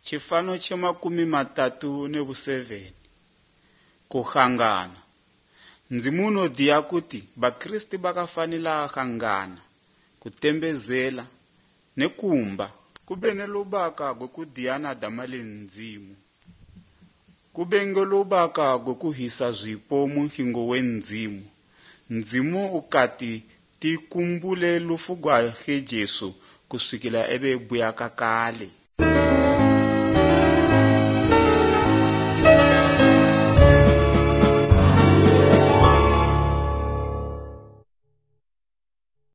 Chifano cha 37 kuhangana. Ndzimuno diya kuti bakristi bakafanila hangana kutembezela nekumba kubene lobaka gwekudiyana damale ndzimu kubenge lobaka gwekuhisa zwipo muhingo wendzimu ndzimu ukati tikumbule lufu gwa Jesu kuswikila ebe buyaka kale.